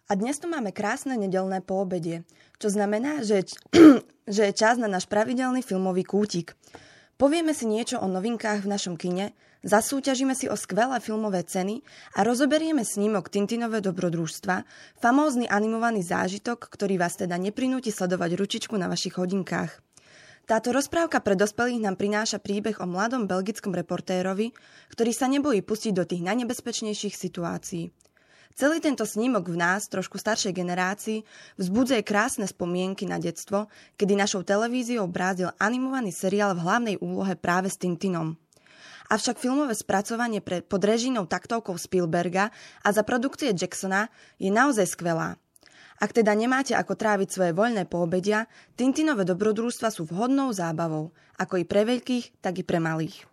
A dnes tu máme krásne nedeľné poobedie, čo znamená, že je čas na náš pravidelný filmový kútik. Povieme si niečo o novinkách v našom kine, zasúťažíme si o skvelé filmové ceny a rozoberieme snímok Tintinové dobrodružstva, famózny animovaný zážitok, ktorý vás teda neprinúti sledovať ručičku na vašich hodinkách. Táto rozprávka pre dospelých nám prináša príbeh o mladom belgickom reportérovi, ktorý sa nebojí pustiť do tých najnebezpečnejších situácií. Celý tento snímok v nás, trošku staršej generácii, vzbudzuje krásne spomienky na detstvo, kedy našou televíziou brázdil animovaný seriál v hlavnej úlohe práve s Tintinom. Avšak filmové spracovanie pod režijnou taktovkou Spielberga a za produkcie Jacksona je naozaj skvelá. Ak teda nemáte ako tráviť svoje voľné poobedia, Tintinové dobrodružstva sú vhodnou zábavou, ako i pre veľkých, tak i pre malých.